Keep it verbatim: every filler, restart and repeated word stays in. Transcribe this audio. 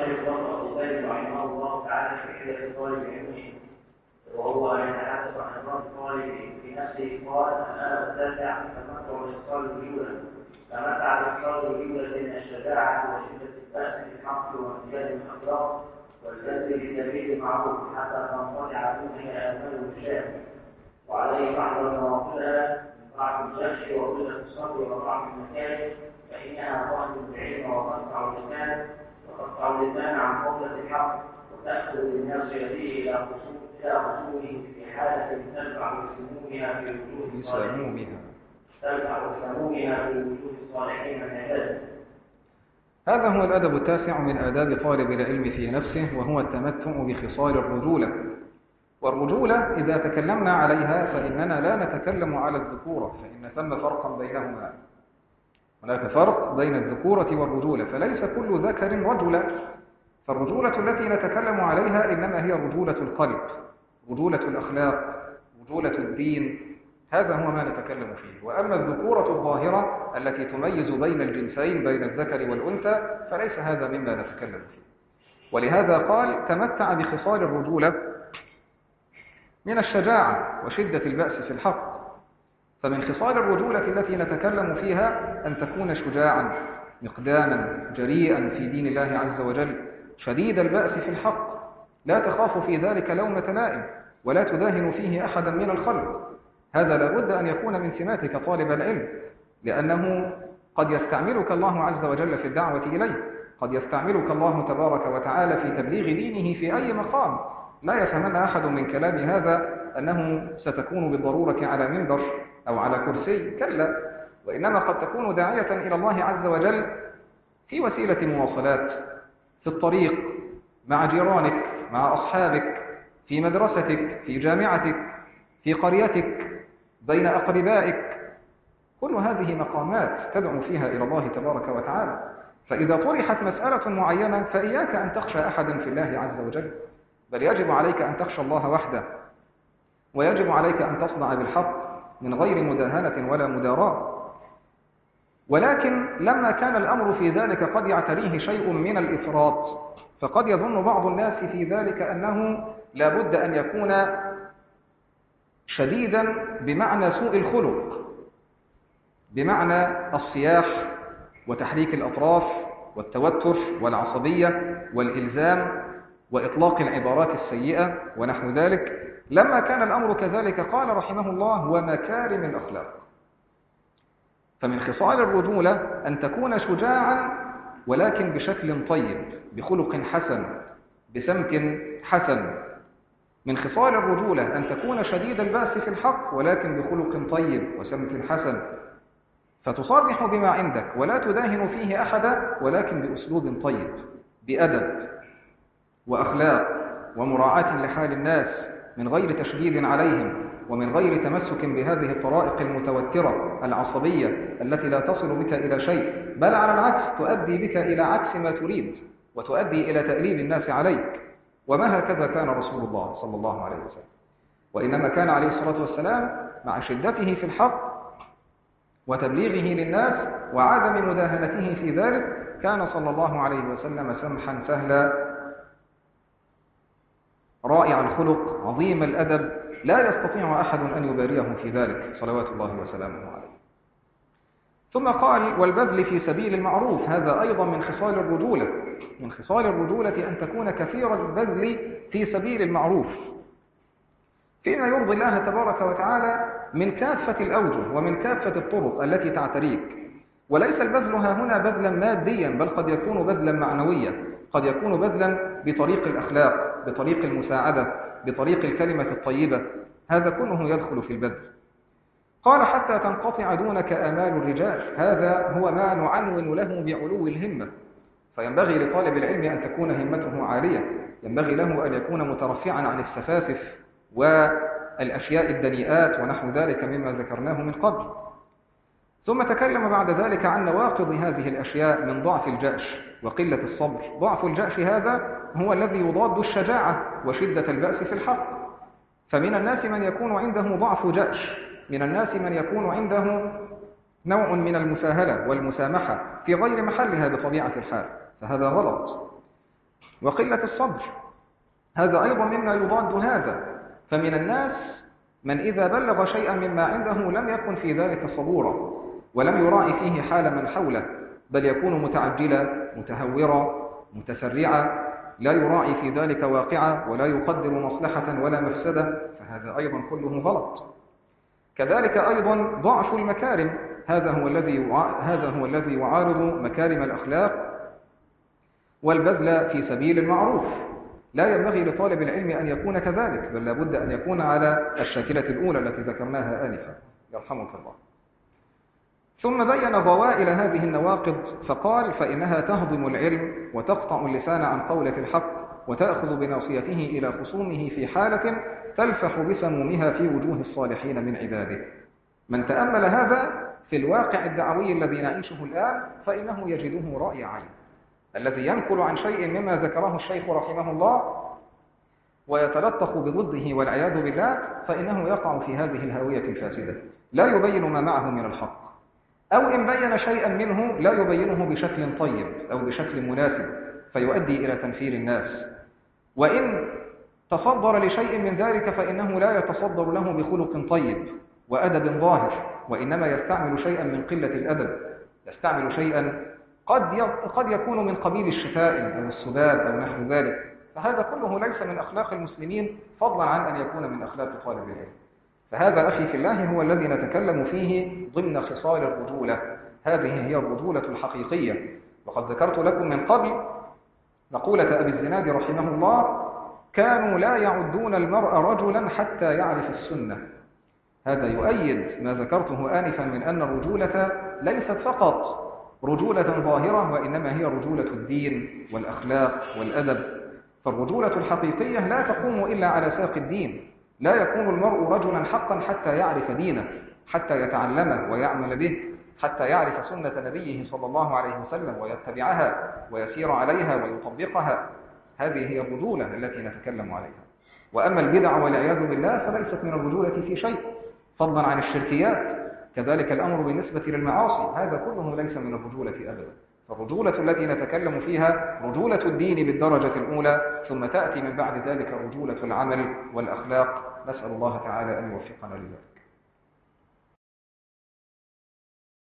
الشيخ بكر أبو زيد رحمه الله تعالى في حلة طالب علمه وهو يتحدث عن إمام الطالب في نفسه قال: أنا أتابع تمتع بإخصال الرجولة تمتع بإخصال الرجولة من الشجاعة وشدة البأس في الحق وامتياز الأخلاق والبذل لتبرير المعروف حتى تنقطع منه آمال المشاهد وعليه بعض نواقلها من ضعف الجشع وقلة الصبر وضعف المكان فإنها تأخذ العلم وتقطع اللسان وتقطع اللسان عن قولة الحق وتأخذ الناس يديه إلى خصوم إلى خصومه في حالة تنفع بسمومها في وجوه الصالحين تنفع بسمومها في وجوه الصالحين من عباده. هذا هو الأدب التاسع من آداب طالب العلم في نفسه، وهو التمتع بخصال الرجولة. والرجولة إذا تكلمنا عليها فإننا لا نتكلم على الذكورة، فإن ثم فرقا بينهما. هناك فرق بين الذكورة والرجولة، فليس كل ذكر رجلا. فالرجولة التي نتكلم عليها إنما هي رجولة القلب، رجولة الأخلاق، رجولة الدين، هذا هو ما نتكلم فيه. وأما الذكورة الظاهرة التي تميز بين الجنسين بين الذكر والأنثى فليس هذا مما نتكلم فيه. ولهذا قال: تمتع بخصال الرجولة من الشجاعة وشدة البأس في الحق. فمن خصال الرجولة التي نتكلم فيها أن تكون شجاعا مقداما جريئا في دين الله عز وجل، شديد البأس في الحق، لا تخاف في ذلك لومة لائم ولا تداهن فيه أحدا من الخلق. هذا لابد أن يكون من سماتك طالب العلم، لأنه قد يستعملك الله عز وجل في الدعوة إليه، قد يستعملك الله تبارك وتعالى في تبليغ دينه في أي مقام. لا يفهمن أحد من كلام هذا أنه ستكون بالضرورة على منبر أو على كرسي، كلا، وإنما قد تكون داعية إلى الله عز وجل في وسيلة مواصلات، في الطريق، مع جيرانك، مع أصحابك، في مدرستك، في جامعتك، في قريتك، بين أقربائك. كل هذه مقامات تدعو فيها إلى الله تبارك وتعالى. فإذا طرحت مسألة معينة فإياك أن تخشى أحدا في الله عز وجل، بل يجب عليك أن تخشى الله وحده، ويجب عليك أن تصدع بالحق من غير مداهنة ولا مداراة. ولكن لما كان الأمر في ذلك قد يعتريه شيء من الإفراط، فقد يظن بعض الناس في ذلك أنه لا بد أن يكون شديدا بمعنى سوء الخلق، بمعنى الصياح وتحريك الأطراف والتوتر والعصبية والإلزام وإطلاق العبارات السيئة ونحو ذلك. لما كان الأمر كذلك قال رحمه الله: ومكارم الأخلاق. فمن خصال الرجولة أن تكون شجاعا ولكن بشكل طيب، بخلق حسن، بسمت حسن. من خصال الرجولة أن تكون شديد البأس في الحق ولكن بخلق طيب وسمت حسن، فتصرح بما عندك ولا تداهن فيه أحدا، ولكن بأسلوب طيب، بأدب وأخلاق ومراعاة لحال الناس من غير تشديد عليهم ومن غير تمسك بهذه الطرائق المتوترة العصبية التي لا تصل بك إلى شيء، بل على العكس تؤدي بك إلى عكس ما تريد وتؤدي إلى تأليب الناس عليك. وما هكذا كان رسول الله صلى الله عليه وسلم، وإنما كان عليه الصلاة والسلام مع شدته في الحق وتبليغه للناس وعدم مداهنته في ذلك كان صلى الله عليه وسلم سمحا سهلا رائع الخلق عظيم الأدب، لا يستطيع أحد أن يباريه في ذلك صلوات الله وسلامه عليه. ثم قال: والبذل في سبيل المعروف. هذا أيضا من خصال الرجولة، من خصال الرجولة أن تكون كثير البذل في سبيل المعروف فيما يرضي الله تبارك وتعالى من كافة الأوجه ومن كافة الطرق التي تعتريك. وليس البذل ها هنا بذلا ماديا، بل قد يكون بذلا معنويا، قد يكون بذلا بطريق الأخلاق، بطريق المساعدة، بطريق الكلمة الطيبة. هذا كله يدخل في البذل. قال: حتى تنقطع دونك آمال الرجال. هذا هو ما نعنون له بعلو الهمة. فينبغي لطالب العلم أن تكون همته عالية، ينبغي له أن يكون مترفعا عن السفاسف والأشياء الدنيئات ونحو ذلك مما ذكرناه من قبل. ثم تكلم بعد ذلك عن نواقض هذه الأشياء من ضعف الجأش وقلة الصبر. ضعف الجأش هذا هو الذي يضاد الشجاعة وشدة البأس في الحق. فمن الناس من يكون عنده ضعف جأش، من الناس من يكون عنده نوع من المساهلة والمسامحة في غير محلها بطبيعة الحال، فهذا غلط. وقلة الصبر، هذا أيضا مما يضاد هذا. فمن الناس من إذا بلغ شيئا مما عنده لم يكن في ذلك صبورا ولم يراعي فيه حال من حوله، بل يكون متعجلا متهورا متسرعا، لا يراعي في ذلك واقعا ولا يقدر مصلحة ولا مفسدة، فهذا أيضا كله غلط. كذلك أيضا ضعف المكارم، هذا هو الذي هذا هو الذي يعارض مكارم الأخلاق والبذل في سبيل المعروف. لا ينبغي لطالب العلم أن يكون كذلك، بل لابد أن يكون على الشاكلة الأولى التي ذكرناها آنفا، يرحمك الله. ثم بين ضوائل هذه النواقض فقال: فإنها تهضم العلم وتقطع اللسان عن قولة الحق وتأخذ بناصيته إلى خصومه في حالة تلفح بسمومها في وجوه الصالحين من عباده. من تأمل هذا في الواقع الدعوي الذي نعيشه الآن فإنه يجده رأي عين. الذي ينقل عن شيء مما ذكره الشيخ رحمه الله ويتلطخ بضده والعياذ بالله فإنه يقع في هذه الهاوية الفاسدة، لا يبين ما معه من الحق، أو إن بين شيئا منه لا يبينه بشكل طيب أو بشكل مناسب فيؤدي إلى تنفير الناس، وإن تصدر لشيء من ذلك فإنه لا يتصدر له بخلق طيب وأدب ظاهر، وإنما يستعمل شيئا من قلة الأدب، يستعمل شيئا قد قد يكون من قبيل الشتائم أو السباب أو نحو ذلك، فهذا كله ليس من أخلاق المسلمين فضلا عن أن يكون من أخلاق طالب العلم. فهذا أخي في الله هو الذي نتكلم فيه ضمن خصال الرجولة، هذه هي الرجولة الحقيقية. وقد ذكرت لكم من قبل مقولة أبي الزناد رحمه الله: كانوا لا يعدون المرء رجلا حتى يعرف السنة. هذا يؤيد ما ذكرته آنفا من أن الرجولة ليست فقط رجولة ظاهرة، وإنما هي رجولة الدين والأخلاق والأدب. فالرجولة الحقيقية لا تقوم إلا على ساق الدين، لا يكون المرء رجلا حقا حتى يعرف دينه، حتى يتعلمه ويعمل به، حتى يعرف سنة نبيه صلى الله عليه وسلم ويتبعها ويسير عليها ويطبقها. هذه هي الرجولة التي نتكلم عليها. وأما البدع والعياذ بالله فليست من الرجولة في شيء، فضلا عن الشركيات. كذلك الأمر بالنسبة للمعاصي، هذا كله ليس من الرجولة أبدا. فالرجولة التي نتكلم فيها رجولة الدين بالدرجة الأولى، ثم تأتي من بعد ذلك رجولة العمل والأخلاق. نسأل الله تعالى أن يوفقنا لذلك.